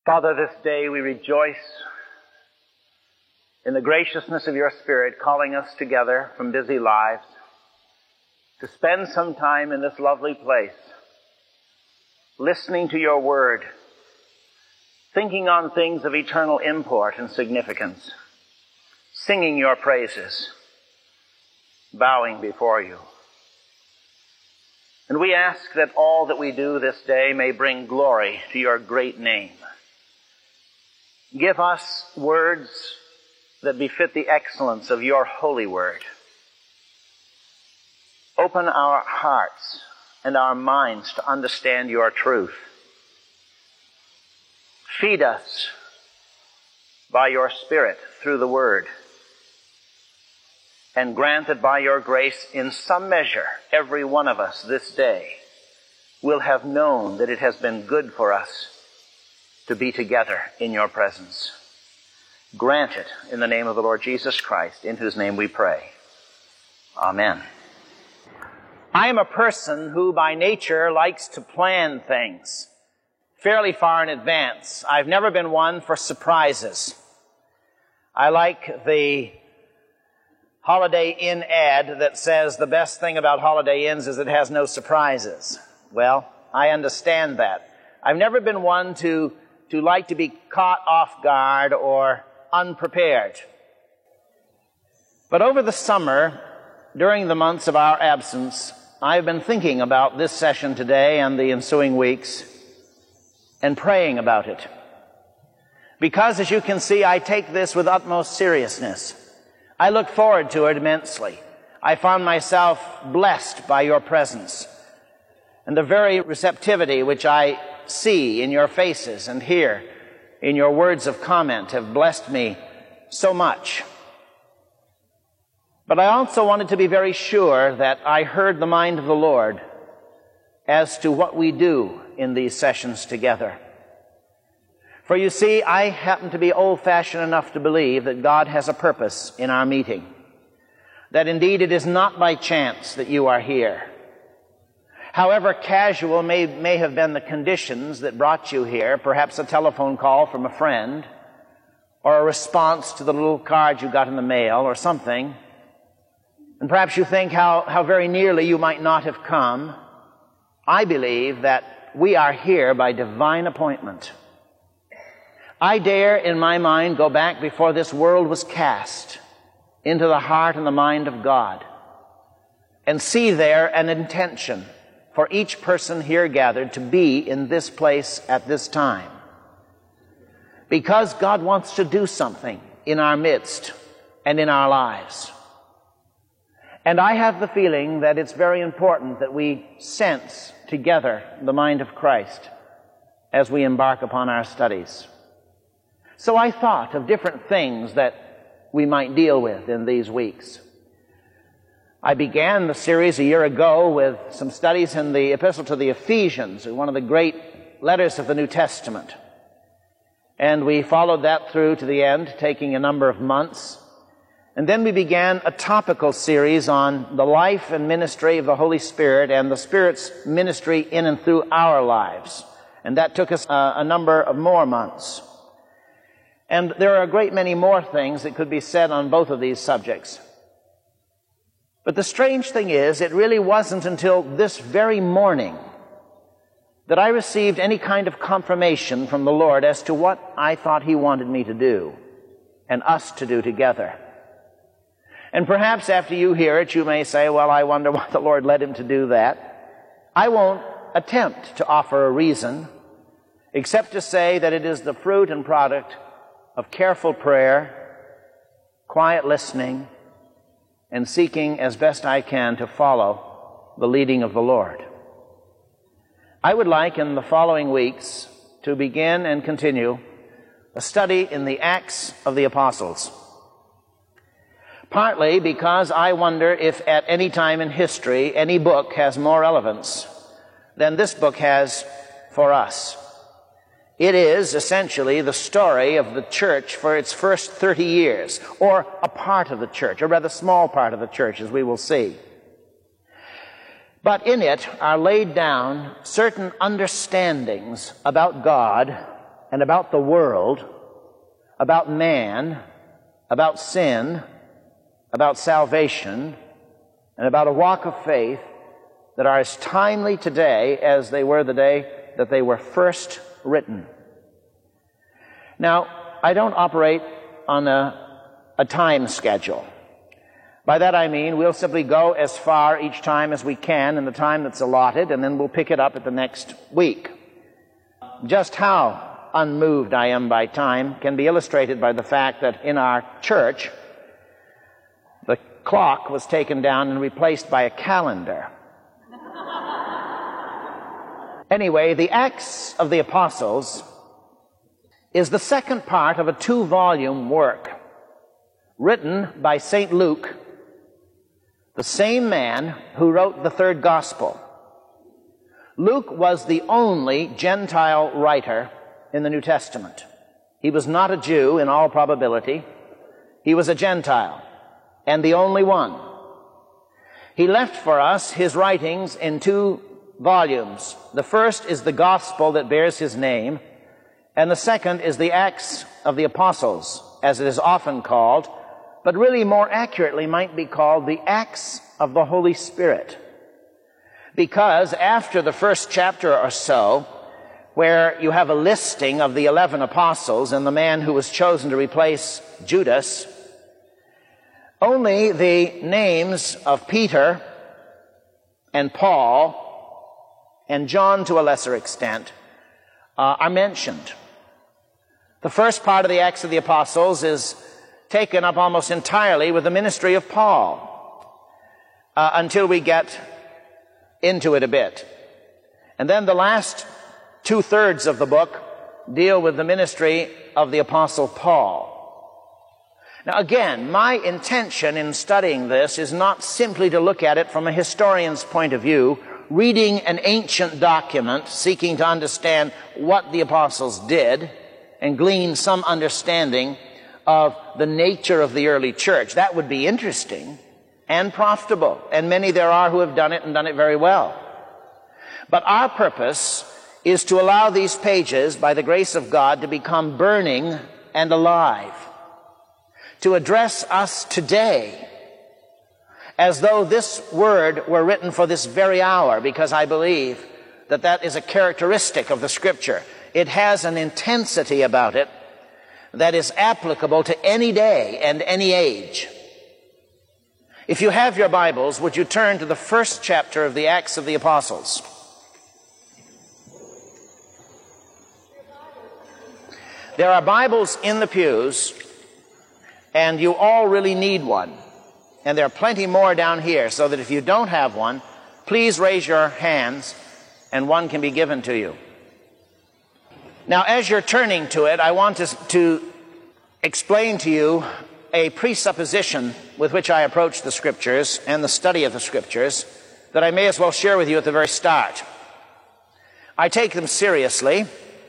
Father, this day we rejoice in the graciousness of your Spirit calling us together from busy lives to spend some time in this lovely place, listening to your word, thinking on things of eternal import and significance, singing your praises, bowing before you. And we ask that all that we do this day may bring glory to your great name. Give us words that befit the excellence of your holy word. Open our hearts and our minds to understand your truth. Feed us by your Spirit through the word. And grant that by your grace, in some measure, every one of us this day will have known that it has been good for us to be together in your presence. Grant it in the name of the Lord Jesus Christ, in whose name we pray. Amen. I am a person who by nature likes to plan things fairly far in advance. I've never been one for surprises. I like the Holiday Inn ad that says the best thing about Holiday Inns is it has no surprises. Well, I understand that. I've never been one to like to be caught off guard or unprepared. But over the summer, during the months of our absence, I've been thinking about this session today and the ensuing weeks and praying about it. Because, as you can see, I take this with utmost seriousness. I look forward to it immensely. I found myself blessed by your presence. And the very receptivity which I see in your faces and hear in your words of comment have blessed me so much. But I also wanted to be very sure that I heard the mind of the Lord as to what we do in these sessions together. For you see, I happen to be old-fashioned enough to believe that God has a purpose in our meeting. That indeed it is not by chance that you are here. However casual may have been the conditions that brought you here, perhaps a telephone call from a friend, or a response to the little card you got in the mail or something, and perhaps you think how very nearly you might not have come, I believe that we are here by divine appointment. I dare, in my mind, go back before this world was cast into the heart and the mind of God and see there an intention for each person here gathered to be in this place at this time. Because God wants to do something in our midst and in our lives. And I have the feeling that it's very important that we sense together the mind of Christ as we embark upon our studies. So I thought of different things that we might deal with in these weeks. I began the series a year ago with some studies in the Epistle to the Ephesians, one of the great letters of the New Testament. And we followed that through to the end, taking a number of months. And then we began a topical series on the life and ministry of the Holy Spirit and the Spirit's ministry in and through our lives. And that took us a number of more months. And there are a great many more things that could be said on both of these subjects. But the strange thing is, it really wasn't until this very morning that I received any kind of confirmation from the Lord as to what I thought He wanted me to do and us to do together. And perhaps after you hear it, you may say, well, I wonder why the Lord led him to do that. I won't attempt to offer a reason, except to say that it is the fruit and product of careful prayer, quiet listening, and seeking as best I can to follow the leading of the Lord. I would like in the following weeks to begin and continue a study in the Acts of the Apostles. Partly because I wonder if at any time in history any book has more relevance than this book has for us. It is essentially the story of the church for its first 30 years, or a part of the church, a rather small part of the church, as we will see. But in it are laid down certain understandings about God and about the world, about man, about sin, about salvation, and about a walk of faith that are as timely today as they were the day that they were first written. Now, I don't operate on a time schedule. By that I mean we'll simply go as far each time as we can in the time that's allotted, and then we'll pick it up at the next week. Just how unmoved I am by time can be illustrated by the fact that in our church, the clock was taken down and replaced by a calendar. Anyway, the Acts of the Apostles is the second part of a 2-volume work written by St. Luke, the same man who wrote the third gospel. Luke was the only Gentile writer in the New Testament. He was not a Jew in all probability. He was a Gentile, and the only one. He left for us his writings in 2 volumes. The first is the gospel that bears his name, and the second is the Acts of the Apostles, as it is often called, but really more accurately might be called the Acts of the Holy Spirit. Because after the first chapter or so, where you have a listing of the 11 apostles and the man who was chosen to replace Judas, only the names of Peter and Paul and John to a lesser extent are mentioned. The first part of the Acts of the Apostles is taken up almost entirely with the ministry of Paul until we get into it a bit. And then the last 2/3 of the book deal with the ministry of the Apostle Paul. Now again, my intention in studying this is not simply to look at it from a historian's point of view, reading an ancient document, seeking to understand what the apostles did, and glean some understanding of the nature of the early church. That would be interesting and profitable, and many there are who have done it and done it very well. But our purpose is to allow these pages, by the grace of God, to become burning and alive, to address us today as though this word were written for this very hour, because I believe that that is a characteristic of the Scripture. It has an intensity about it that is applicable to any day and any age. If you have your Bibles, would you turn to the first chapter of the Acts of the Apostles? There are Bibles in the pews, and you all really need one. And there are plenty more down here, so that if you don't have one, please raise your hands, and one can be given to you. Now, as you're turning to it, I want to explain to you a presupposition with which I approach the Scriptures and the study of the Scriptures that I may as well share with you at the very start. I take them seriously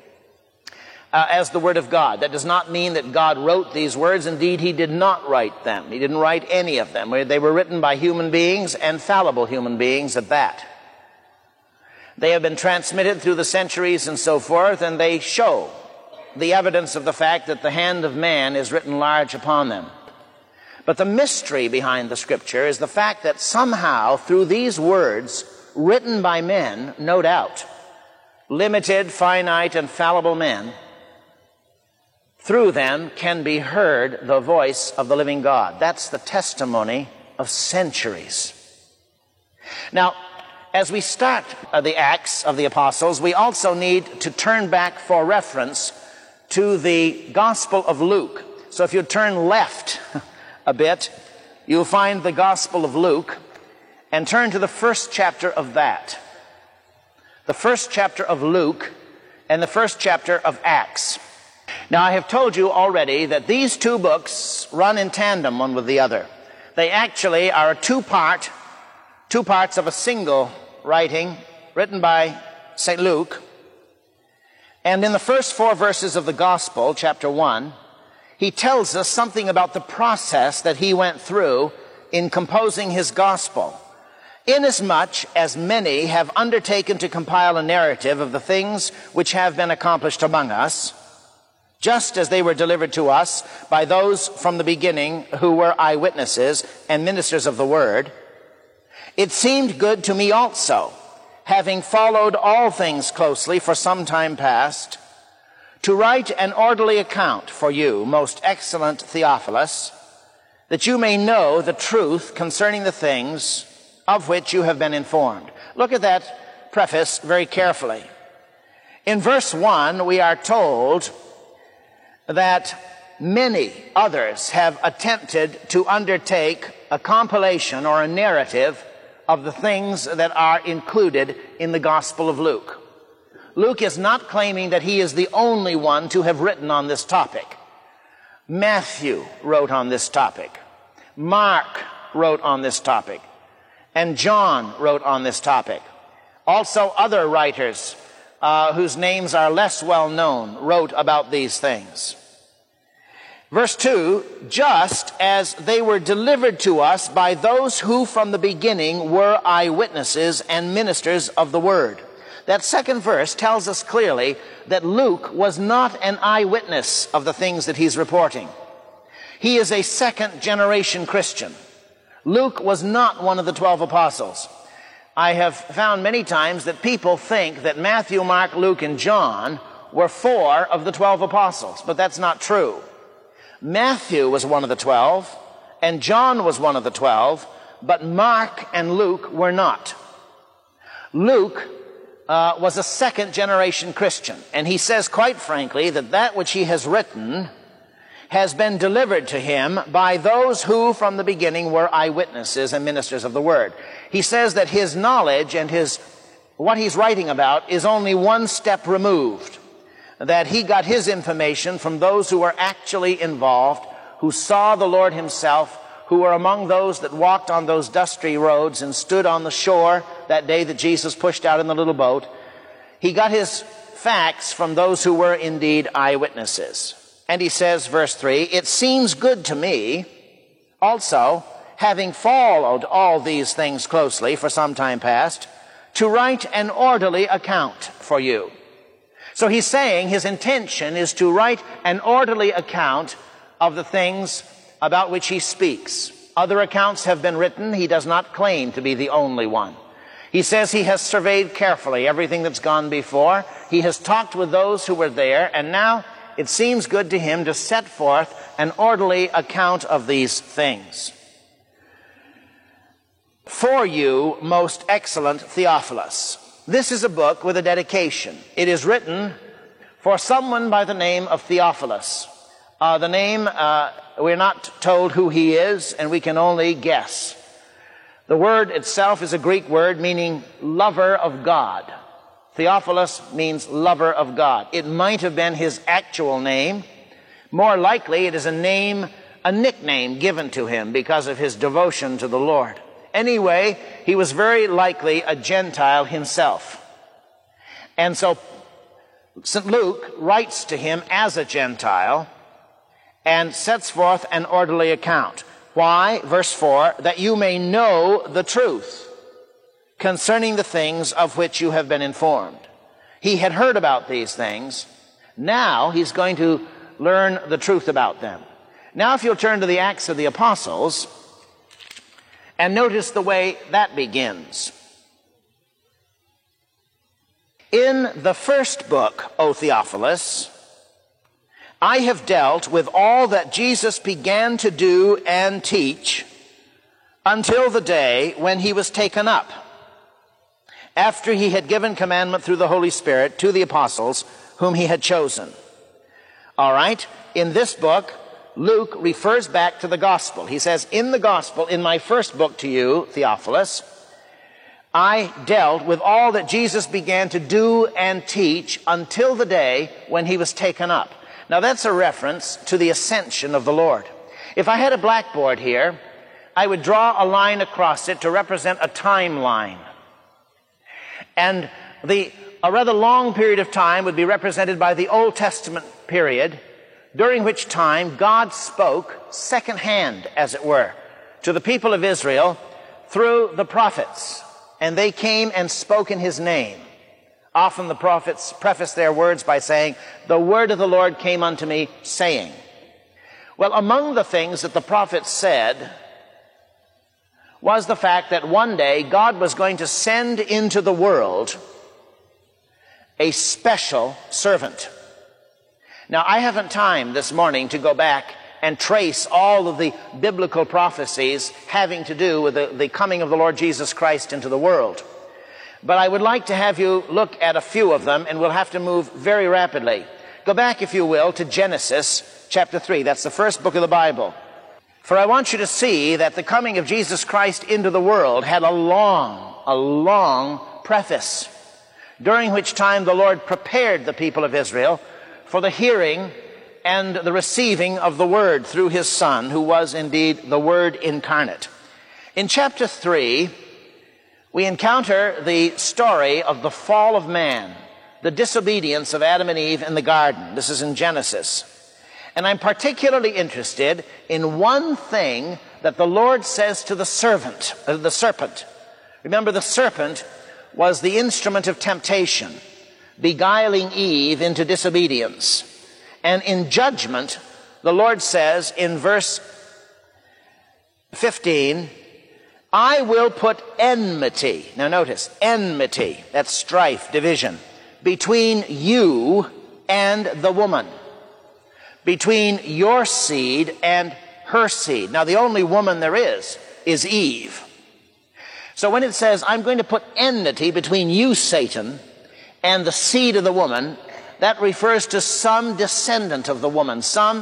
as the Word of God. That does not mean that God wrote these words. Indeed, He did not write them. He didn't write any of them. They were written by human beings, and fallible human beings at that. They have been transmitted through the centuries and so forth, and they show the evidence of the fact that the hand of man is written large upon them. But the mystery behind the Scripture is the fact that somehow, through these words, written by men, no doubt, limited, finite, and fallible men, through them can be heard the voice of the living God. That's the testimony of centuries. Now, as we start the Acts of the Apostles, we also need to turn back for reference to the Gospel of Luke. So if you turn left a bit, you'll find the Gospel of Luke, and turn to the first chapter of that. The first chapter of Luke and the first chapter of Acts. Now, I have told you already that these 2 books run in tandem one with the other. They actually are two parts of a single writing written by St. Luke. And in the first 4 verses of the Gospel, chapter 1, he tells us something about the process that he went through in composing his Gospel. Inasmuch as many have undertaken to compile a narrative of the things which have been accomplished among us, just as they were delivered to us by those from the beginning who were eyewitnesses and ministers of the word, it seemed good to me also, having followed all things closely for some time past, to write an orderly account for you, most excellent Theophilus, that you may know the truth concerning the things of which you have been informed. Look at that preface very carefully. In verse 1, we are told that many others have attempted to undertake a compilation or a narrative of the things that are included in the Gospel of Luke. Luke is not claiming that he is the only one to have written on this topic. Matthew wrote on this topic. Mark wrote on this topic. And John wrote on this topic. Also, other writers whose names are less well known wrote about these things. Verse 2, just as they were delivered to us by those who from the beginning were eyewitnesses and ministers of the word. That second verse tells us clearly that Luke was not an eyewitness of the things that he's reporting. He is a second-generation Christian. Luke was not one of the 12 apostles. I have found many times that people think that Matthew, Mark, Luke, and John were 4 of the 12 apostles, but that's not true. Matthew was one of the 12, and John was one of the 12, but Mark and Luke were not. Luke was a second-generation Christian, and he says quite frankly that that which he has written has been delivered to him by those who from the beginning were eyewitnesses and ministers of the word. He says that his knowledge and what he's writing about is only one step removed, that he got his information from those who were actually involved, who saw the Lord himself, who were among those that walked on those dusty roads and stood on the shore that day that Jesus pushed out in the little boat. He got his facts from those who were indeed eyewitnesses. And he says, verse 3, it seems good to me also, having followed all these things closely for some time past, to write an orderly account for you. So he's saying his intention is to write an orderly account of the things about which he speaks. Other accounts have been written. He does not claim to be the only one. He says he has surveyed carefully everything that's gone before. He has talked with those who were there, and now it seems good to him to set forth an orderly account of these things. For you, most excellent Theophilus. This is a book with a dedication. It is written for someone by the name of Theophilus. The name, we're not told who he is, and we can only guess. The word itself is a Greek word meaning lover of God. Theophilus means lover of God. It might have been his actual name. More likely, it is a nickname given to him because of his devotion to the Lord. Anyway, he was very likely a Gentile himself. And so St. Luke writes to him as a Gentile and sets forth an orderly account. Why? Verse 4, that you may know the truth concerning the things of which you have been informed. He had heard about these things. Now he's going to learn the truth about them. Now if you'll turn to the Acts of the Apostles and notice the way that begins. In the first book, O Theophilus, I have dealt with all that Jesus began to do and teach until the day when he was taken up, after he had given commandment through the Holy Spirit to the apostles whom he had chosen. All right? In this book, Luke refers back to the gospel. He says, in the gospel, in my first book to you, Theophilus, I dealt with all that Jesus began to do and teach until the day when he was taken up. Now that's a reference to the ascension of the Lord. If I had a blackboard here, I would draw a line across it to represent a timeline. And a rather long period of time would be represented by the Old Testament period, during which time God spoke secondhand, as it were, to the people of Israel through the prophets. And they came and spoke in his name. Often the prophets preface their words by saying, "The word of the Lord came unto me, saying." Well, among the things that the prophets said was the fact that one day God was going to send into the world a special servant. Now, I haven't time this morning to go back and trace all of the biblical prophecies having to do with the coming of the Lord Jesus Christ into the world. But I would like to have you look at a few of them, and we'll have to move very rapidly. Go back, if you will, to Genesis chapter 3. That's the first book of the Bible. For I want you to see that the coming of Jesus Christ into the world had a long preface, during which time the Lord prepared the people of Israel for the hearing and the receiving of the Word through His Son, who was indeed the Word incarnate. In chapter 3, we encounter the story of the fall of man, the disobedience of Adam and Eve in the garden. This is in Genesis. And I'm particularly interested in one thing that the Lord says to the serpent. Remember, the serpent was the instrument of temptation, beguiling Eve into disobedience. And in judgment, the Lord says in verse 15, "I will put enmity," now notice, enmity, that's strife, division, "between you and the woman, between your seed and her seed." Now, the only woman there is Eve. So when it says, "I'm going to put enmity between you, Satan, and the seed of the woman," that refers to some descendant of the woman,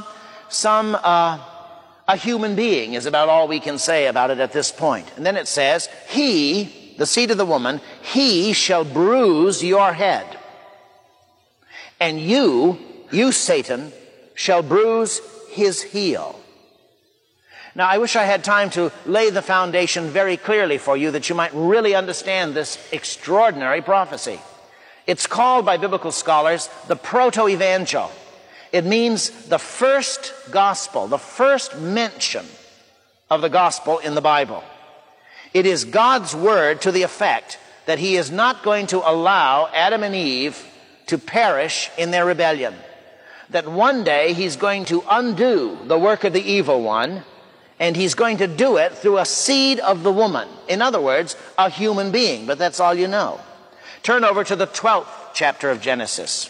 a human being is about all we can say about it at this point. And then it says, "He," the seed of the woman, "he shall bruise your head. And you, Satan, shall bruise his heel." Now, I wish I had time to lay the foundation very clearly for you that you might really understand this extraordinary prophecy. It's called by biblical scholars the proto-evangel. It means the first gospel, the first mention of the gospel in the Bible. It is God's word to the effect that He is not going to allow Adam and Eve to perish in their rebellion. That one day He's going to undo the work of the evil one, and He's going to do it through a seed of the woman. In other words, a human being, but that's all you know. Turn over to the 12th chapter of Genesis.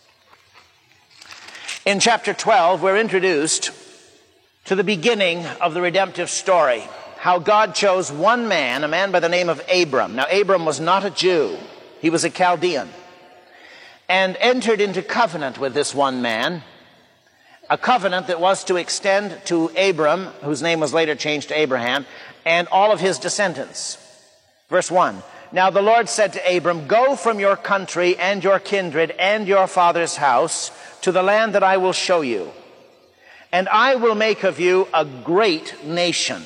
In chapter 12, we're introduced to the beginning of the redemptive story, how God chose one man, a man by the name of Abram. Now, Abram was not a Jew. He was a Chaldean, and entered into covenant with this one man, a covenant that was to extend to Abram, whose name was later changed to Abraham, and all of his descendants. Verse 1, "Now the Lord said to Abram, Go from your country and your kindred and your father's house to the land that I will show you. And I will make of you a great nation.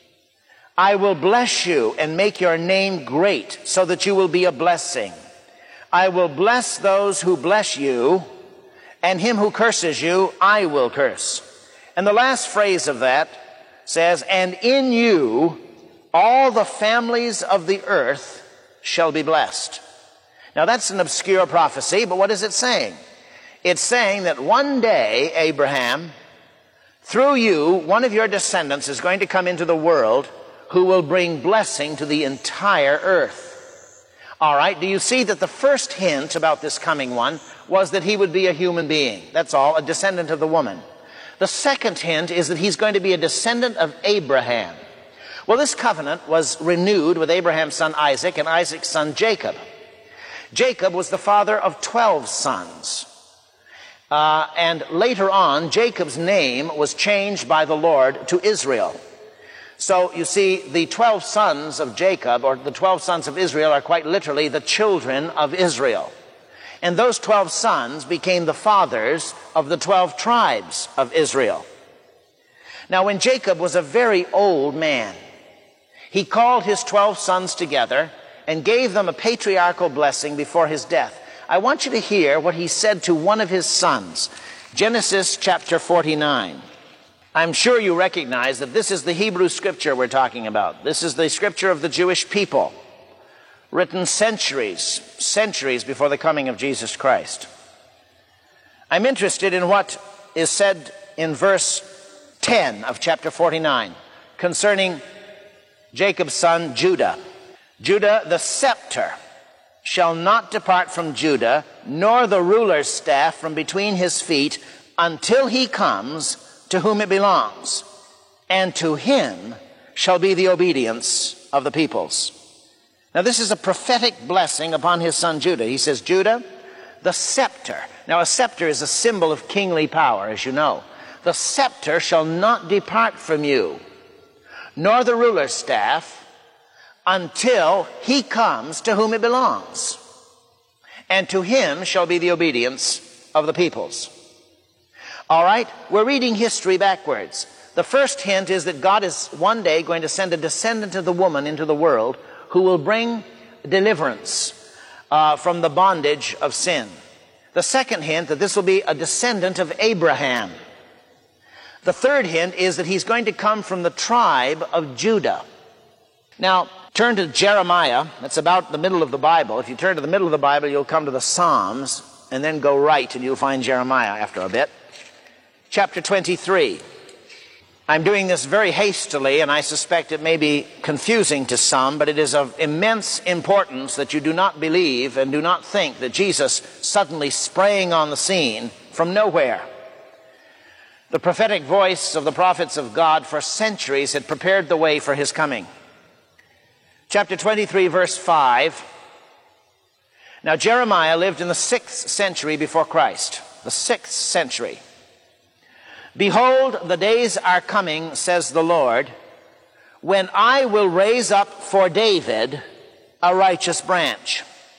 I will bless you and make your name great, so that you will be a blessing. I will bless those who bless you, and him who curses you I will curse." And the last phrase of that says, "And in you all the families of the earth shall be blessed." Now, that's an obscure prophecy, but what is it saying? It's saying that one day, Abraham, through you, one of your descendants is going to come into the world who will bring blessing to the entire earth. All right, do you see that the first hint about this coming one was that he would be a human being? That's all, a descendant of the woman. The second hint is that he's going to be a descendant of Abraham. Well, this covenant was renewed with Abraham's son Isaac and Isaac's son Jacob. Jacob was the father of 12 sons. And later on, Jacob's name was changed by the Lord to Israel. So, you see, the 12 sons of Jacob, or the 12 sons of Israel, are quite literally the children of Israel. And those 12 sons became the fathers of the 12 tribes of Israel. Now, when Jacob was a very old man, he called his 12 sons together and gave them a patriarchal blessing before his death. I want you to hear what he said to one of his sons. Genesis chapter 49. I'm sure you recognize that this is the Hebrew scripture we're talking about. This is the scripture of the Jewish people written centuries before the coming of Jesus Christ. I'm interested in what is said in verse 10 of chapter 49 concerning Jacob's son Judah. Judah, the scepter shall not depart from Judah, nor the ruler's staff from between his feet, until he comes to whom it belongs, and to him shall be the obedience of the peoples. Now this is a prophetic blessing upon his son Judah. He says, Judah, the scepter. Now a scepter is a symbol of kingly power, as you know. The scepter shall not depart from you, nor the ruler's staff, until he comes to whom it belongs, and to him shall be the obedience of the peoples. All right, we're reading history backwards. The first hint is that God is one day going to send a descendant of the woman into the world who will bring deliverance from the bondage of sin. The second hint, that this will be a descendant of Abraham. The third hint is that he's going to come from the tribe of Judah. Now, turn to Jeremiah. That's about the middle of the Bible. If you turn to the middle of the Bible, you'll come to the Psalms, and then go right, and you'll find Jeremiah after a bit. Chapter 23. I'm doing this very hastily, and I suspect it may be confusing to some, but it is of immense importance that you do not believe and do not think that Jesus suddenly sprang on the scene from nowhere. The prophetic voice of the prophets of God for centuries had prepared the way for his coming. Chapter 23, verse 5. Now Jeremiah lived in the 6th century before Christ. The 6th century. Behold, the days are coming, says the Lord, when I will raise up for David a righteous branch,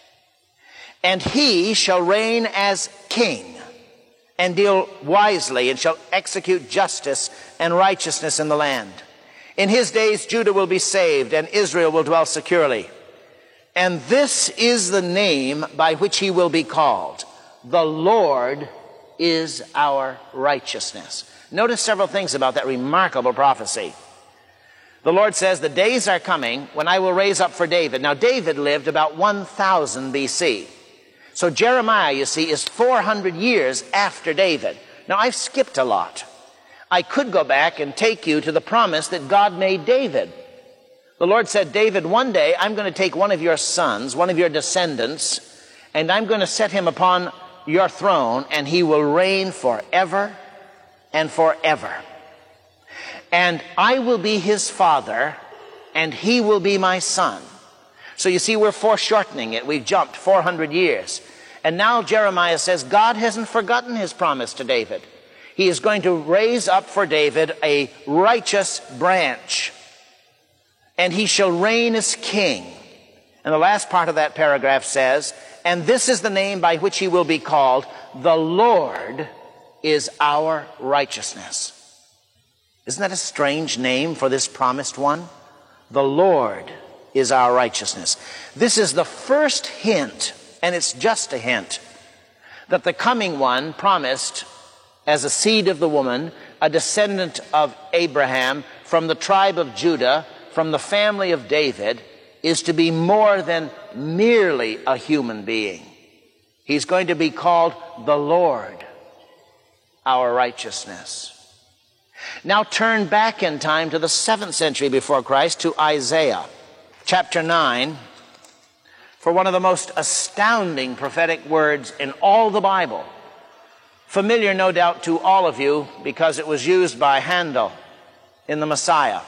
and he shall reign as king, and deal wisely, and shall execute justice and righteousness in the land. In his days Judah will be saved, and Israel will dwell securely. And this is the name by which he will be called: the Lord is our righteousness. Notice several things about that remarkable prophecy. The Lord says, the days are coming when I will raise up for David. Now, David lived about 1000 BC. So Jeremiah, you see, is 400 years after David. Now, I've skipped a lot. I could go back and take you to the promise that God made David. The Lord said, David, one day I'm going to take one of your sons, one of your descendants, and I'm going to set him upon your throne, and he will reign forever and forever. And I will be his father, and he will be my son. So you see, we're foreshortening it. We've jumped 400 years. And now Jeremiah says God hasn't forgotten his promise to David. He is going to raise up for David a righteous branch, and he shall reign as king. And the last part of that paragraph says, and this is the name by which he will be called: the Lord is our righteousness. Isn't that a strange name for this promised one? The Lord is our righteousness. This is the first hint, and it's just a hint, that the coming one promised as a seed of the woman, a descendant of Abraham, from the tribe of Judah, from the family of David, is to be more than merely a human being. He's going to be called the Lord, our righteousness. Now turn back in time to the 7th century before Christ, to Isaiah, chapter 9, for one of the most astounding prophetic words in all the Bible. Familiar, no doubt, to all of you because it was used by Handel in the Messiah.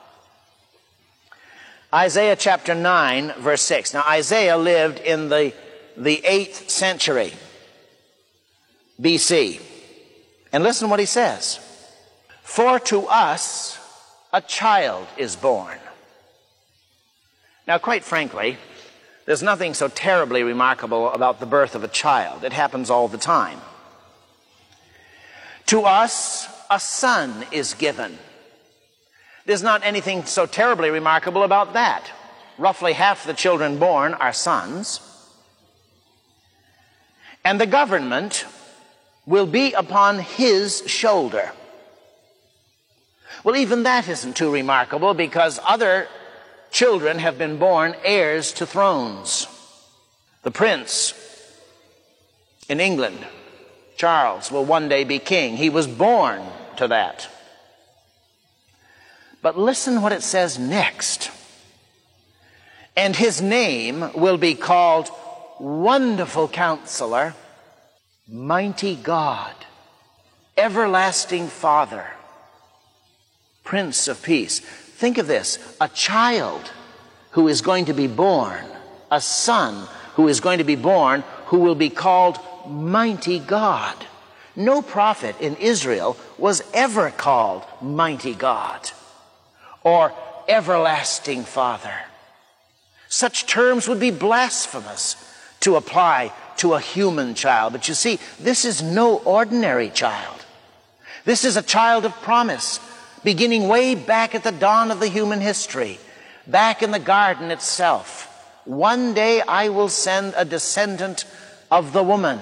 Isaiah chapter 9, verse 6. Now, Isaiah lived in the 8th century BC. And listen what he says. For to us a child is born. Now, quite frankly, there's nothing so terribly remarkable about the birth of a child. It happens all the time. To us a son is given. There's not anything so terribly remarkable about that. Roughly half the children born are sons. And the government will be upon his shoulder. Well, even that isn't too remarkable, because other children have been born heirs to thrones. The prince in England, Charles, will one day be king. He was born to that. But listen what it says next. And his name will be called Wonderful Counselor, Mighty God, Everlasting Father, Prince of Peace. Think of this, a child who is going to be born, a son who is going to be born, who will be called Mighty God. No prophet in Israel was ever called Mighty God or Everlasting Father. Such terms would be blasphemous to apply to a human child. But you see, this is no ordinary child. This is a child of promise, beginning way back at the dawn of the human history, back in the garden itself. One day I will send a descendant of the woman,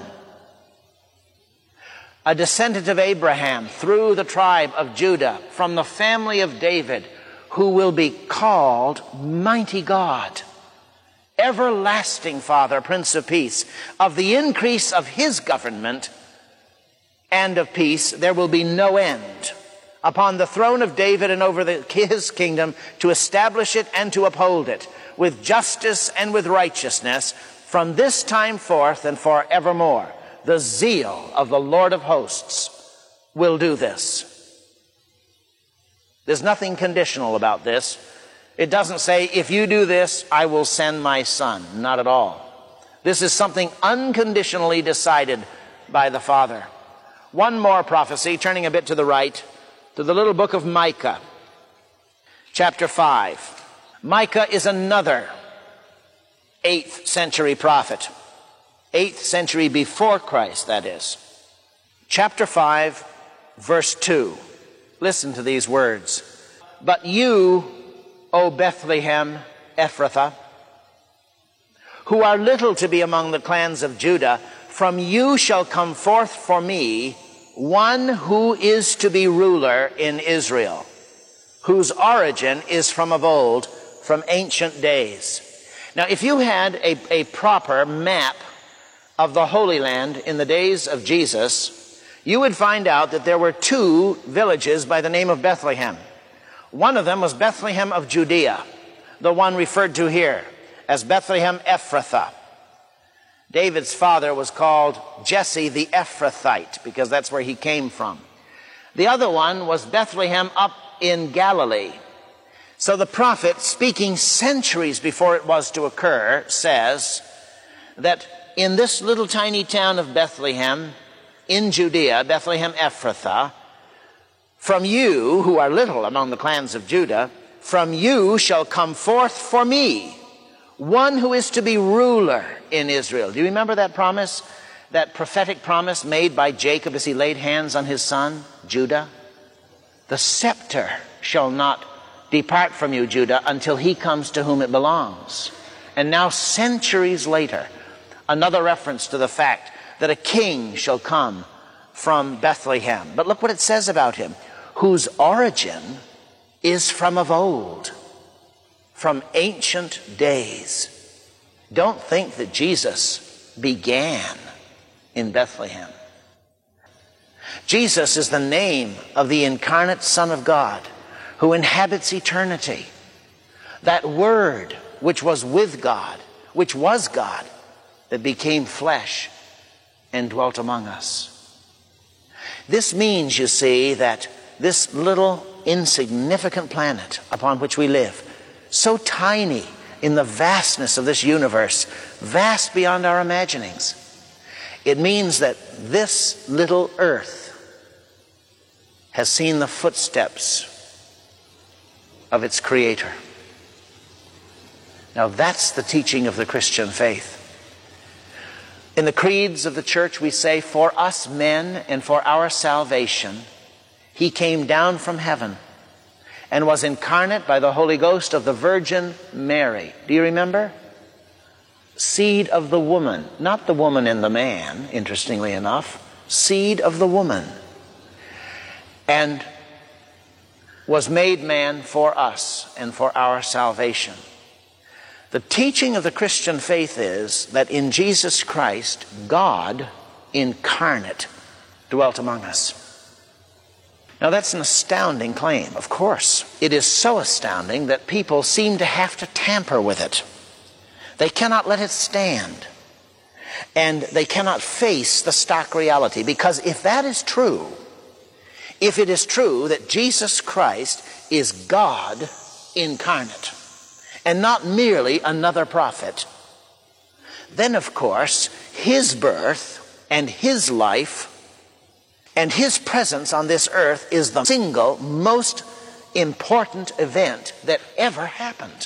a descendant of Abraham through the tribe of Judah, from the family of David, who will be called Mighty God, Everlasting Father, Prince of Peace. Of the increase of his government and of peace there will be no end, upon the throne of David and over his kingdom, to establish it and to uphold it with justice and with righteousness from this time forth and forevermore. The zeal of the Lord of hosts will do this. There's nothing conditional about this. It doesn't say, if you do this, I will send my son. Not at all. This is something unconditionally decided by the Father. One more prophecy, turning a bit to the right, to the little book of Micah, chapter 5. Micah is another 8th century prophet. 8th century before Christ, that is. Chapter 5, verse 2. Listen to these words. But you, O Bethlehem Ephrathah, who are little to be among the clans of Judah, from you shall come forth for me one who is to be ruler in Israel, whose origin is from of old, from ancient days. Now, if you had a proper map of the Holy Land in the days of Jesus, you would find out that there were 2 villages by the name of Bethlehem. One of them was Bethlehem of Judea, the one referred to here as Bethlehem Ephrathah. David's father was called Jesse the Ephrathite, because that's where he came from. The other one was Bethlehem up in Galilee. So the prophet, speaking centuries before it was to occur, says that in this little tiny town of Bethlehem in Judea, Bethlehem Ephrathah, from you, who are little among the clans of Judah, from you shall come forth for me one who is to be ruler in Israel. Do you remember that promise, that prophetic promise made by Jacob as he laid hands on his son, Judah? The scepter shall not depart from you, Judah, until he comes to whom it belongs. And now, centuries later, another reference to the fact that a king shall come from Bethlehem. But look what it says about him, whose origin is from of old, from ancient days. Don't think that Jesus began in Bethlehem. Jesus is the name of the incarnate Son of God who inhabits eternity. That Word which was with God, which was God, that became flesh and dwelt among us. This means, you see, that this little insignificant planet upon which we live, so tiny in the vastness of this universe, vast beyond our imaginings, it means that this little earth has seen the footsteps of its Creator. Now that's the teaching of the Christian faith. In the creeds of the church we say, for us men and for our salvation, He came down from heaven and was incarnate by the Holy Ghost of the Virgin Mary. Do you remember? Seed of the woman, not the woman in the man, interestingly enough, seed of the woman. And was made man for us and for our salvation. The teaching of the Christian faith is that in Jesus Christ, God incarnate dwelt among us. Now that's an astounding claim, of course. It is so astounding that people seem to have to tamper with it. They cannot let it stand. And they cannot face the stark reality, because if that is true, if it is true that Jesus Christ is God incarnate and not merely another prophet, then of course his birth and his life and his presence on this earth is the single most important event that ever happened.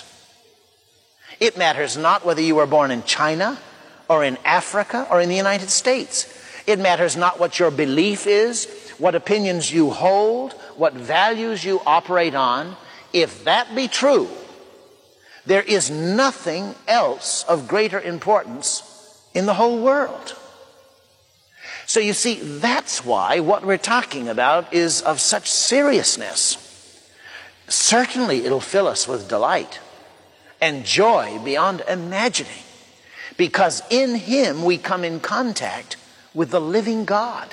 It matters not whether you were born in China or in Africa or in the United States. It matters not what your belief is, what opinions you hold, what values you operate on. If that be true, there is nothing else of greater importance in the whole world. So you see, that's why what we're talking about is of such seriousness. Certainly it'll fill us with delight and joy beyond imagining, because in him we come in contact with the living God.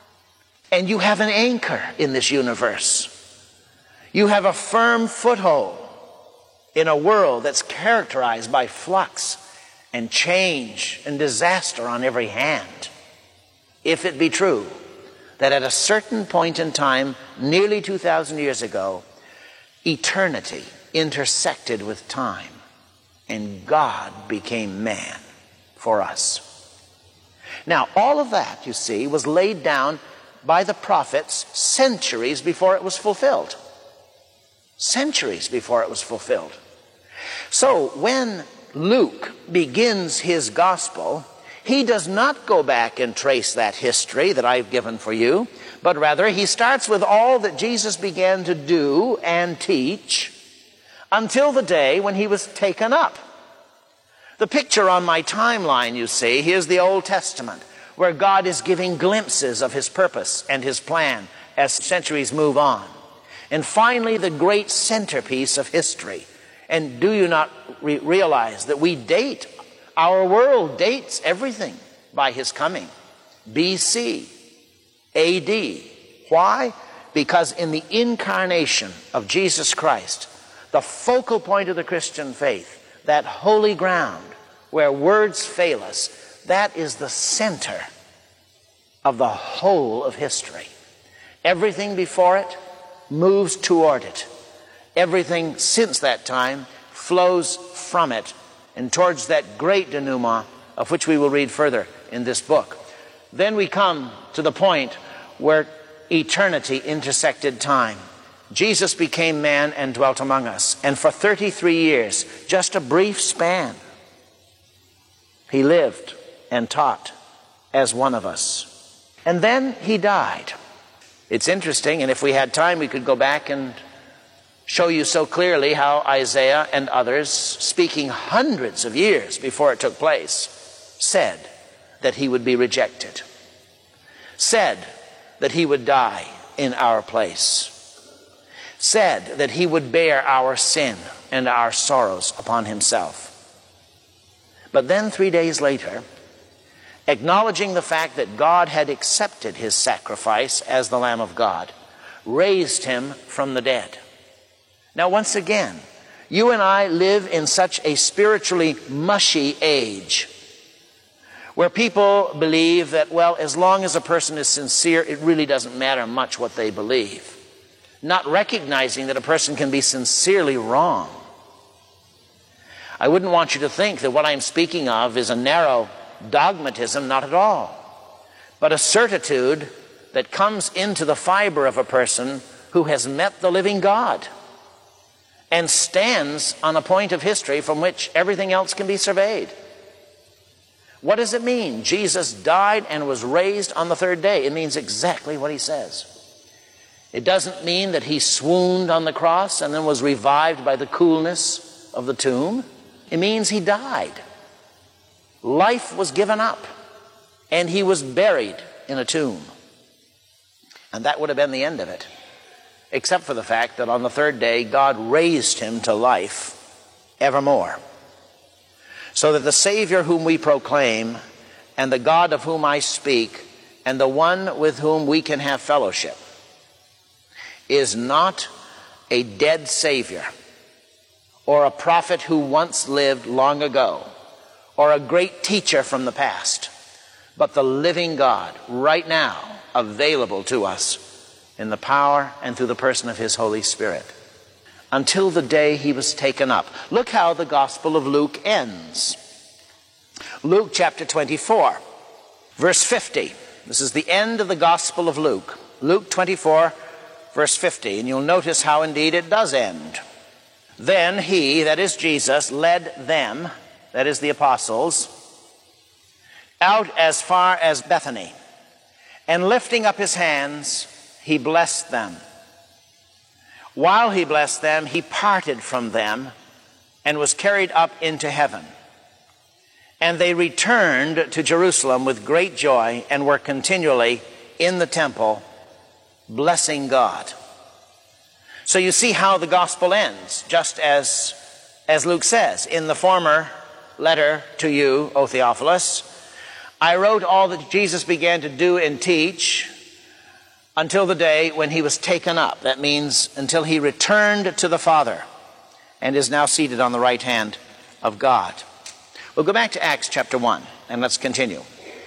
And you have an anchor in this universe. You have a firm foothold in a world that's characterized by flux and change and disaster on every hand. If it be true that at a certain point in time, nearly 2,000 years ago, eternity intersected with time, and God became man for us. Now, all of that, you see, was laid down by the prophets centuries before it was fulfilled. Centuries before it was fulfilled. So, when Luke begins his gospel, he does not go back and trace that history that I've given for you, but rather he starts with all that Jesus began to do and teach until the day when he was taken up. The picture on my timeline, you see, here's the Old Testament, where God is giving glimpses of his purpose and his plan as centuries move on. And finally, the great centerpiece of history. And do you not realize that we date, our world dates everything by his coming? BC, AD. Why? Because in the incarnation of Jesus Christ, the focal point of the Christian faith, that holy ground where words fail us, that is the center of the whole of history. Everything before it moves toward it. Everything since that time flows from it and towards that great denouement of which we will read further in this book. Then we come to the point where eternity intersected time. Jesus became man and dwelt among us. And for 33 years, just a brief span, he lived and taught as one of us. And then he died. It's interesting, and if we had time, we could go back and show you so clearly how Isaiah and others, speaking hundreds of years before it took place, said that he would be rejected, said that he would die in our place, said that he would bear our sin and our sorrows upon himself. But then 3 days later, acknowledging the fact that God had accepted his sacrifice as the Lamb of God, raised him from the dead. Now, once again, you and I live in such a spiritually mushy age where people believe that, well, as long as a person is sincere, it really doesn't matter much what they believe, not recognizing that a person can be sincerely wrong. I wouldn't want you to think that what I'm speaking of is a narrow dogmatism, not at all, but a certitude that comes into the fiber of a person who has met the living God and stands on a point of history from which everything else can be surveyed. What does it mean? Jesus died and was raised on the third day. It means exactly what he says. It doesn't mean that he swooned on the cross and then was revived by the coolness of the tomb. It means he died. Life was given up, and he was buried in a tomb. And that would have been the end of it. except for the fact that on the third day God raised him to life evermore. So that the Savior whom we proclaim, and the God of whom I speak, and the one with whom we can have fellowship, is not a dead Savior, or a prophet who once lived long ago, or a great teacher from the past, but the living God right now, available to us in the power and through the person of his Holy Spirit, until the day he was taken up. Look how the Gospel of Luke ends. Luke chapter 24, verse 50. This is the end of the Gospel of Luke. Luke 24, verse 50. And you'll notice how indeed it does end. Then he, that is Jesus, led them, that is the apostles, out as far as Bethany. And lifting up his hands, he blessed them. While he blessed them, he parted from them and was carried up into heaven. And they returned to Jerusalem with great joy and were continually in the temple blessing God. So you see how the gospel ends, just as Luke says, in the former letter to you, O Theophilus, I wrote all that Jesus began to do and teach until the day when he was taken up. That means until he returned to the Father and is now seated on the right hand of God. We'll go back to Acts chapter 1 and let's continue.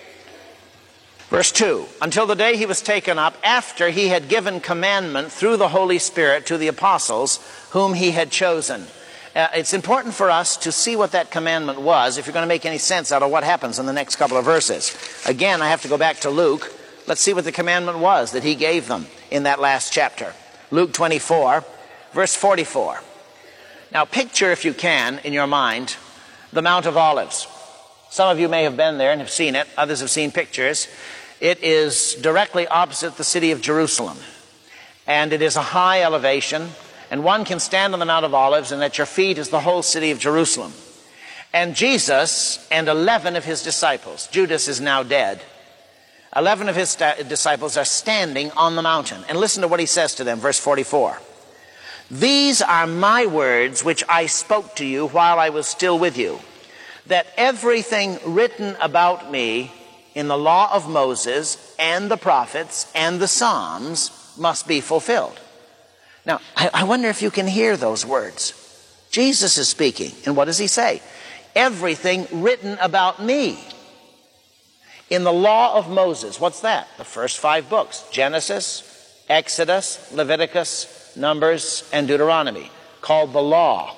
Verse 2, until the day he was taken up, after he had given commandment through the Holy Spirit to the apostles whom he had chosen. It's important for us to see what that commandment was if you're going to make any sense out of what happens in the next couple of verses. Again, I have to go back to Luke. Let's see what the commandment was that he gave them in that last chapter. Luke 24, verse 44. Now picture, if you can, in your mind, the Mount of Olives. Some of you may have been there and have seen it. Others have seen pictures. It is directly opposite the city of Jerusalem. And it is a high elevation. And one can stand on the Mount of Olives, and at your feet is the whole city of Jerusalem. And Jesus and 11 of his disciples, Judas is now dead, 11 of his disciples are standing on the mountain. And listen to what he says to them, verse 44. These are my words which I spoke to you while I was still with you, that everything written about me in the law of Moses and the prophets and the Psalms must be fulfilled. Now, I wonder if you can hear those words. Jesus is speaking, and what does he say? Everything written about me in the law of Moses. What's that? The first 5 books. Genesis, Exodus, Leviticus, Numbers, and Deuteronomy, called the law.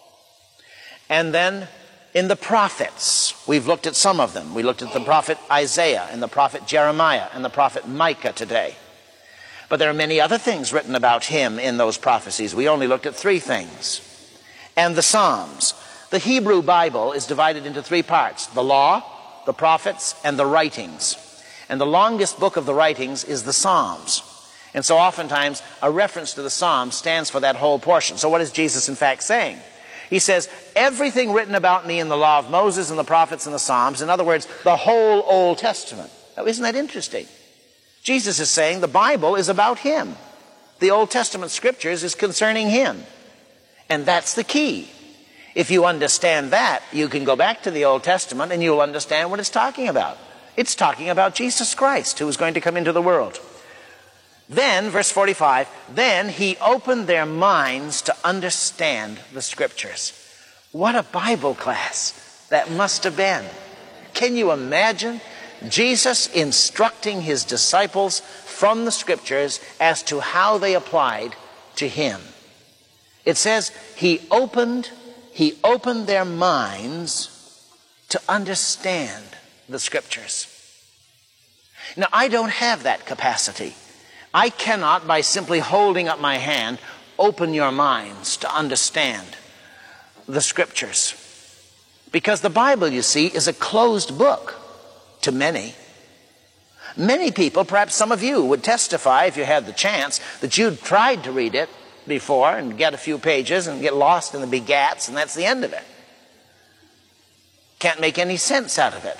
And then in the prophets, we've looked at some of them. We looked at the prophet Isaiah and the prophet Jeremiah and the prophet Micah today. But there are many other things written about him in those prophecies. We only looked at 3 things. And the Psalms. The Hebrew Bible is divided into 3 parts: the law, the prophets, and the writings. And the longest book of the writings is the Psalms. And so oftentimes a reference to the Psalms stands for that whole portion. So what is Jesus in fact saying? He says, everything written about me in the law of Moses and the prophets and the Psalms, in other words, the whole Old Testament. Now, isn't that interesting? Jesus is saying the Bible is about him. The Old Testament scriptures is concerning him. And that's the key. If you understand that, you can go back to the Old Testament and you'll understand what it's talking about. It's talking about Jesus Christ, who is going to come into the world. Then, verse 45, then he opened their minds to understand the scriptures. What a Bible class that must have been. Can you imagine Jesus instructing his disciples from the scriptures as to how they applied to him? It says he opened their minds to understand the scriptures. Now, I don't have that capacity. I cannot, by simply holding up my hand, open your minds to understand the scriptures. Because the Bible, you see, is a closed book to many. Many people, perhaps some of you, would testify, if you had the chance, that you'd tried to read it before and get a few pages and get lost in the begats, and that's the end of it. Can't make any sense out of it.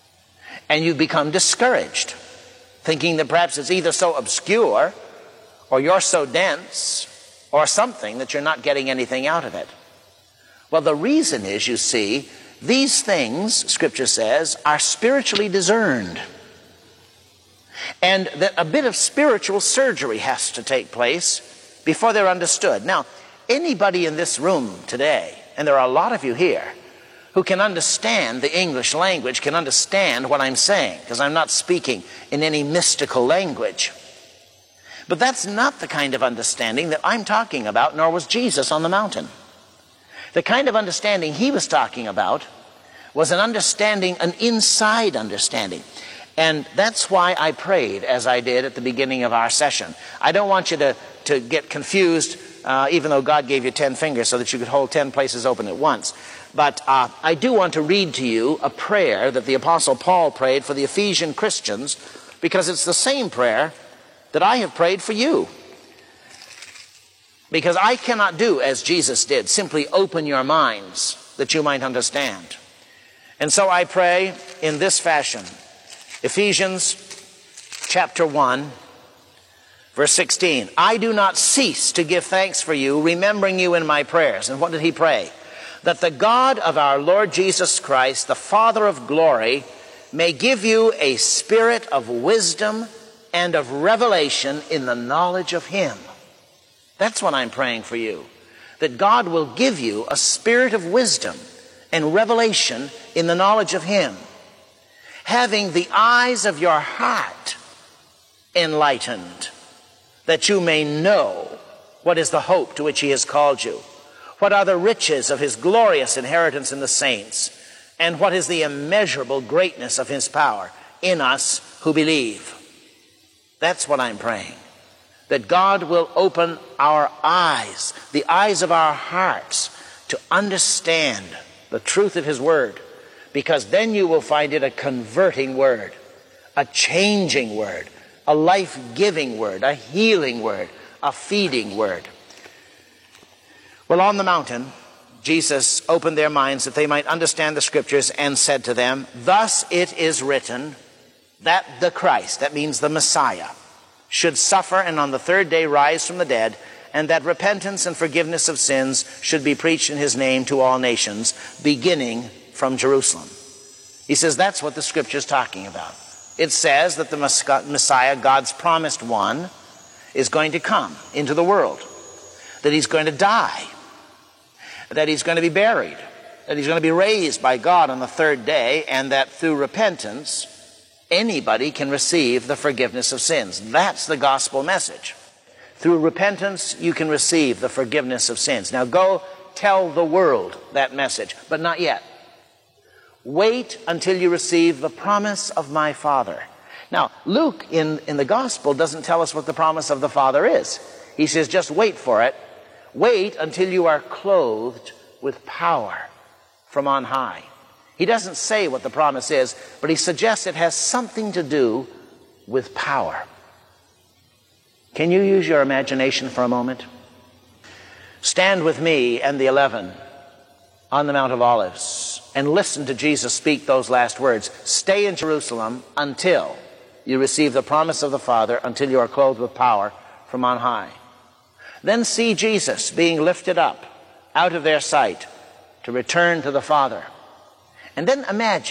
And you become discouraged, thinking that perhaps it's either so obscure or you're so dense, or something that you're not getting anything out of it. Well, the reason is, you see, these things, Scripture says, are spiritually discerned. And that a bit of spiritual surgery has to take place before they're understood. Now, anybody in this room today, and there are a lot of you here, who can understand the English language, can understand what I'm saying, because I'm not speaking in any mystical language. But that's not the kind of understanding that I'm talking about, nor was Jesus on the mountain. The kind of understanding he was talking about was an understanding, an inside understanding. And that's why I prayed as I did at the beginning of our session. I don't want you to get confused, even though God gave you 10 fingers so that you could hold 10 places open at once. But I do want to read to you a prayer that the Apostle Paul prayed for the Ephesian Christians, because it's the same prayer that I have prayed for you. Because I cannot do as Jesus did, simply open your minds that you might understand. And so I pray in this fashion. Ephesians chapter 1, verse 16. I do not cease to give thanks for you, remembering you in my prayers. And what did he pray? That the God of our Lord Jesus Christ, the Father of glory, may give you a spirit of wisdom and of revelation in the knowledge of him. That's what I'm praying for you. That God will give you a spirit of wisdom and revelation in the knowledge of him. Having the eyes of your heart enlightened, that you may know what is the hope to which he has called you, what are the riches of his glorious inheritance in the saints, and what is the immeasurable greatness of his power in us who believe. That's what I'm praying. That God will open our eyes, the eyes of our hearts, to understand the truth of his word. Because then you will find it a converting word, a changing word, a life-giving word, a healing word, a feeding word. Well, on the mountain, Jesus opened their minds that they might understand the Scriptures and said to them, thus it is written that the Christ, that means the Messiah, should suffer and on the third day rise from the dead, and that repentance and forgiveness of sins should be preached in his name to all nations, beginning from Jerusalem. He says that's what the Scripture is talking about. It says that the Messiah, God's promised one, is going to come into the world, that he's going to die, that he's going to be buried, that he's going to be raised by God on the third day, and that through repentance, anybody can receive the forgiveness of sins. That's the gospel message. Through repentance, you can receive the forgiveness of sins. Now go tell the world that message, but not yet. Wait until you receive the promise of my Father. Now, Luke in the gospel doesn't tell us what the promise of the Father is. He says just wait for it. Wait until you are clothed with power from on high. He doesn't say what the promise is, but he suggests it has something to do with power. Can you use your imagination for a moment? Stand with me and the 11 on the Mount of Olives and listen to Jesus speak those last words. Stay in Jerusalem until you receive the promise of the Father, until you are clothed with power from on high. Then see Jesus being lifted up out of their sight to return to the Father. And then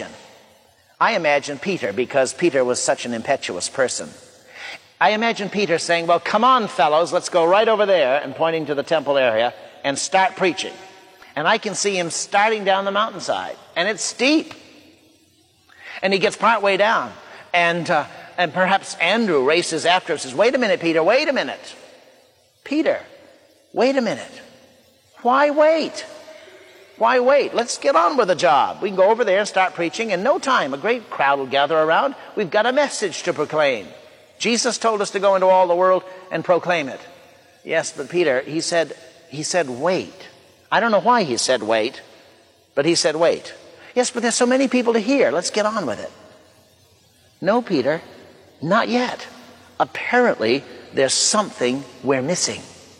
I imagine Peter, because Peter was such an impetuous person. I imagine Peter saying, well, come on, fellows, let's go right over there, and pointing to the temple area, and start preaching. And I can see him starting down the mountainside, and it's steep. And he gets part way down, and perhaps Andrew races after him and says, wait a minute, Peter, wait a minute. Peter, wait a minute. Why wait? Why wait? Let's get on with the job. We can go over there and start preaching. In no time, a great crowd will gather around. We've got a message to proclaim. Jesus told us to go into all the world and proclaim it. Yes, but Peter, he said wait. I don't know why he said wait, but he said wait. Yes, but there's so many people to hear. Let's get on with it. No, Peter, not yet. Apparently, there's something we're missing.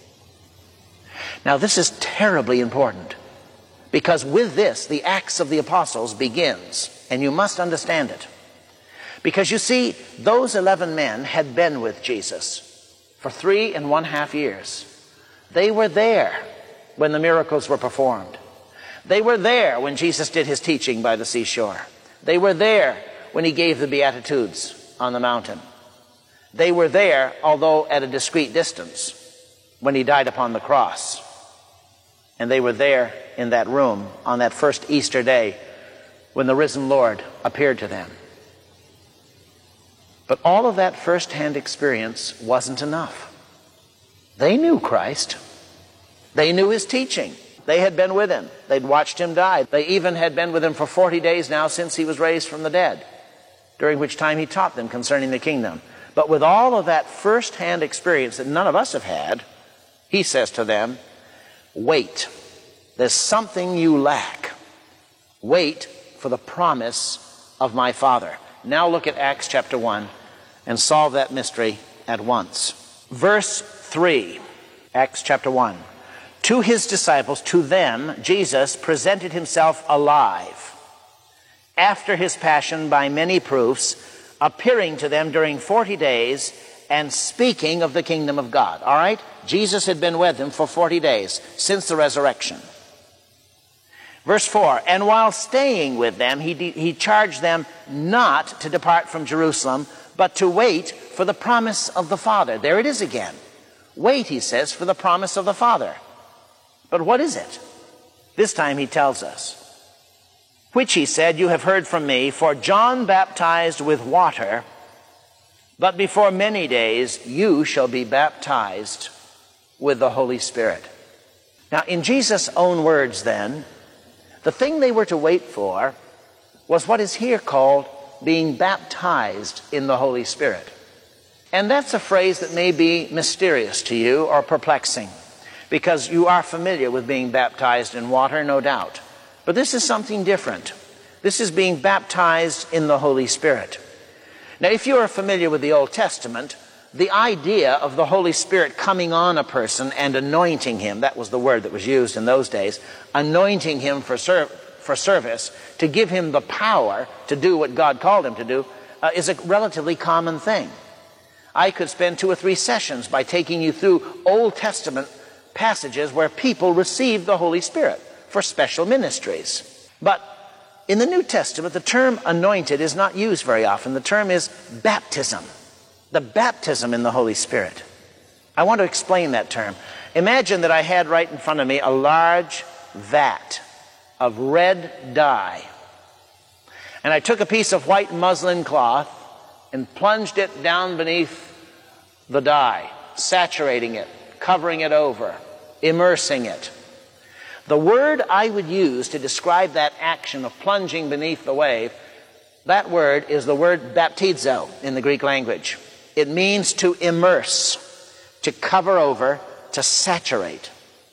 Now, this is terribly important, because with this, the Acts of the Apostles begins, and you must understand it. Because you see, those 11 men had been with Jesus for 3.5 years. They were there when the miracles were performed. They were there when Jesus did his teaching by the seashore. They were there when he gave the Beatitudes on the mountain. They were there, although at a discreet distance, when he died upon the cross. And they were there in that room on that first Easter day when the risen Lord appeared to them. But all of that first-hand experience wasn't enough. They knew Christ. They knew his teaching. They had been with him. They'd watched him die. They even had been with him for 40 days now since he was raised from the dead, during which time he taught them concerning the kingdom. But with all of that first-hand experience that none of us have had, he says to them, wait. There's something you lack. Wait for the promise of my Father. Now look at Acts chapter 1 and solve that mystery at once. Verse 3, Acts chapter 1. To his disciples, to them, Jesus presented himself alive after his passion by many proofs, appearing to them during 40 days and speaking of the kingdom of God. All right? Jesus had been with them for 40 days since the resurrection. Verse 4, and while staying with them, he charged them not to depart from Jerusalem, but to wait for the promise of the Father. There it is again. Wait, he says, for the promise of the Father. But what is it? This time he tells us, which he said, you have heard from me, for John baptized with water, but before many days you shall be baptized with the Holy Spirit. Now, in Jesus' own words then, the thing they were to wait for was what is here called being baptized in the Holy Spirit. And that's a phrase that may be mysterious to you or perplexing, because you are familiar with being baptized in water, no doubt. But this is something different. This is being baptized in the Holy Spirit. Now, if you are familiar with the Old Testament, the idea of the Holy Spirit coming on a person and anointing him, that was the word that was used in those days, anointing him for service, to give him the power to do what God called him to do, is a relatively common thing. I could spend 2 or 3 sessions by taking you through Old Testament passages where people received the Holy Spirit for special ministries. But in the New Testament, the term anointed is not used very often. The term is baptism. The baptism in the Holy Spirit. I want to explain that term. Imagine that I had right in front of me a large vat of red dye. And I took a piece of white muslin cloth and plunged it down beneath the dye, saturating it, covering it over, immersing it. The word I would use to describe that action of plunging beneath the wave, that word is the word baptizo in the Greek language. It means to immerse, to cover over, to saturate.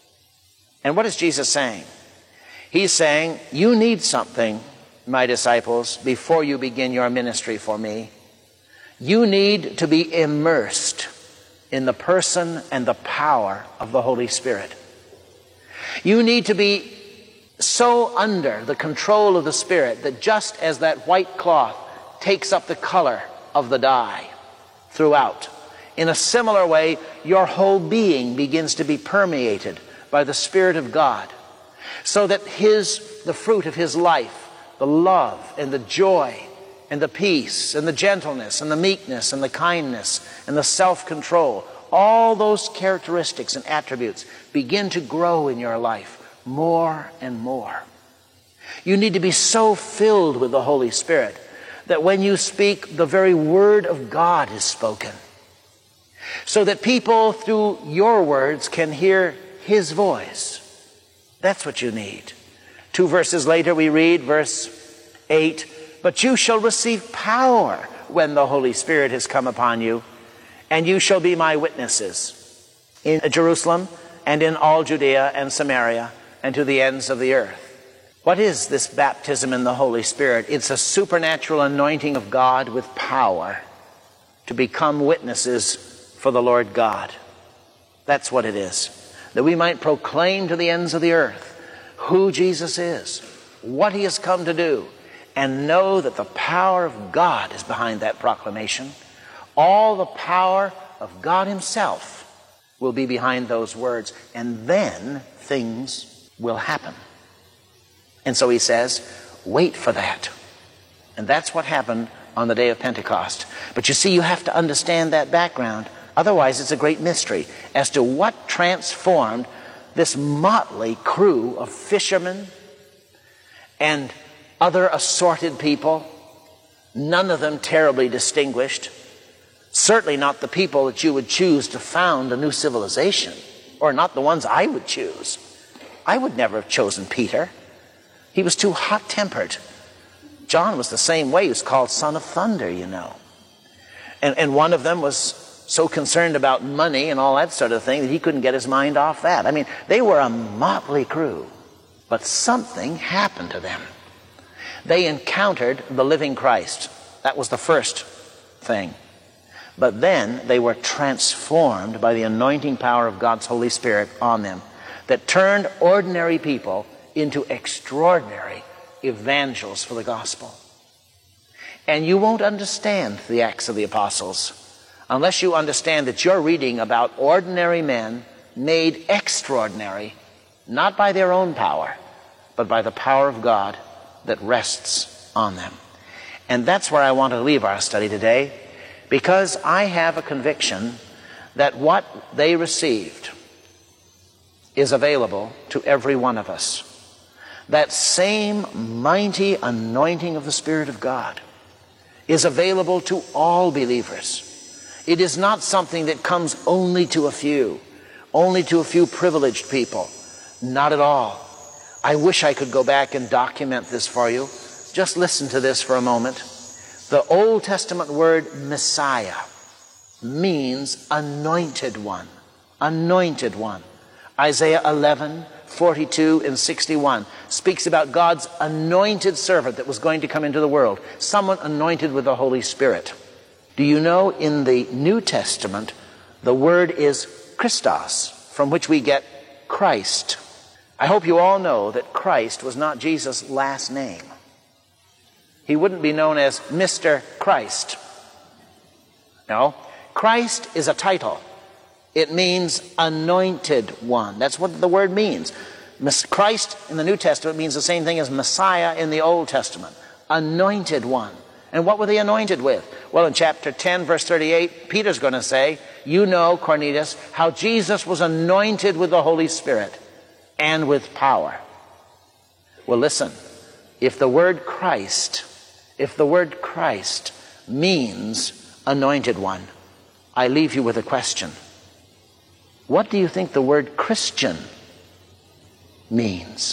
And what is Jesus saying? He's saying, you need something, my disciples, before you begin your ministry for me. You need to be immersed in the person and the power of the Holy Spirit. You need to be so under the control of the Spirit that just as that white cloth takes up the color of the dye throughout, in a similar way, your whole being begins to be permeated by the Spirit of God, so that the fruit of his life, the love and the joy and the peace and the gentleness and the meekness and the kindness and the self-control, all those characteristics and attributes begin to grow in your life more and more. You need to be so filled with the Holy Spirit that when you speak, the very word of God is spoken, so that people through your words can hear his voice. That's what you need. 2 verses later we read, verse 8, but you shall receive power when the Holy Spirit has come upon you, and you shall be my witnesses in Jerusalem and in all Judea and Samaria and to the ends of the earth. What is this baptism in the Holy Spirit? It's a supernatural anointing of God with power to become witnesses for the Lord God. That's what it is. That we might proclaim to the ends of the earth who Jesus is, what he has come to do, and know that the power of God is behind that proclamation. All the power of God himself will be behind those words, and then things will happen. And so he says, wait for that. And that's what happened on the day of Pentecost. But you see, you have to understand that background. Otherwise, it's a great mystery as to what transformed this motley crew of fishermen and other assorted people, none of them terribly distinguished, certainly not the people that you would choose to found a new civilization, or not the ones I would choose. I would never have chosen Peter. He was too hot-tempered. John was the same way. He was called Son of Thunder, you know. And one of them was so concerned about money and all that sort of thing that he couldn't get his mind off that. I mean, they were a motley crew, but something happened to them. They encountered the living Christ. That was the first thing. But then they were transformed by the anointing power of God's Holy Spirit on them that turned ordinary people into extraordinary evangelists for the gospel. And you won't understand the Acts of the Apostles unless you understand that you're reading about ordinary men made extraordinary, not by their own power, but by the power of God that rests on them. And that's where I want to leave our study today, because I have a conviction that what they received is available to every one of us. That same mighty anointing of the Spirit of God is available to all believers. It is not something that comes only to a few privileged people. Not at all. I wish I could go back and document this for you. Just listen to this for a moment. The Old Testament word Messiah means anointed one. Anointed one. Isaiah 11:42 and 61 speaks about God's anointed servant that was going to come into the world. Someone anointed with the Holy Spirit. Do you know in the New Testament the word is Christos, from which we get Christ. I hope you all know that Christ was not Jesus' last name. He wouldn't be known as Mr. Christ. No, Christ is a title. It means anointed one. That's what the word means. Christ in the New Testament means the same thing as Messiah in the Old Testament. Anointed one. And what were they anointed with? Well, in chapter 10, verse 38, Peter's going to say, you know, Cornelius, how Jesus was anointed with the Holy Spirit and with power. Well, listen, if the word Christ means anointed one, I leave you with a question. What do you think the word Christian means?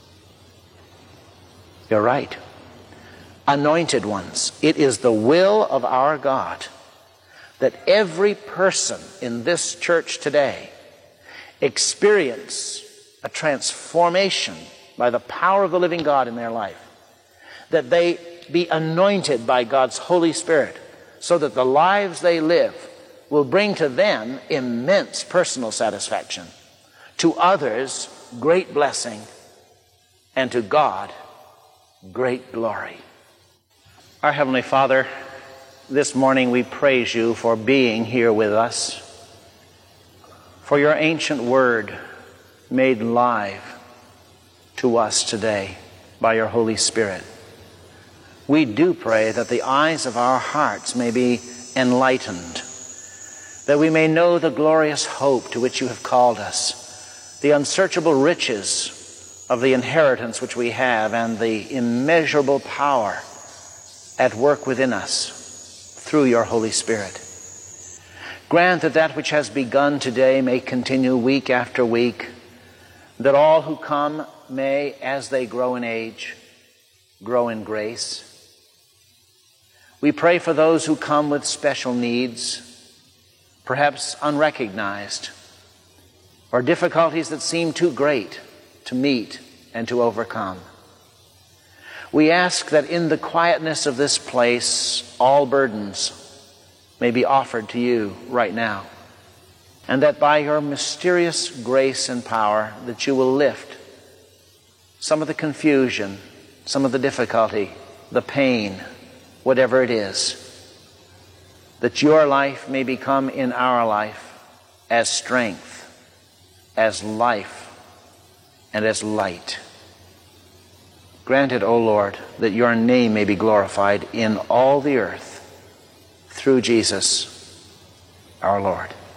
You're right. Anointed ones. It is the will of our God that every person in this church today experience a transformation by the power of the living God in their life. That they be anointed by God's Holy Spirit so that the lives they live will bring to them immense personal satisfaction, to others great blessing, and to God great glory. Our Heavenly Father, this morning we praise you for being here with us, for your ancient word made live to us today by your Holy Spirit. We do pray that the eyes of our hearts may be enlightened, that we may know the glorious hope to which you have called us, the unsearchable riches of the inheritance which we have, and the immeasurable power at work within us through your Holy Spirit. Grant that that which has begun today may continue week after week, that all who come may, as they grow in age, grow in grace. We pray for those who come with special needs, perhaps unrecognized, or difficulties that seem too great to meet and to overcome. We ask that in the quietness of this place, all burdens may be offered to you right now, and that by your mysterious grace and power that you will lift some of the confusion, some of the difficulty, the pain, whatever it is, that your life may become in our life as strength, as life, and as light. Grant it, O Lord, that your name may be glorified in all the earth through Jesus our Lord.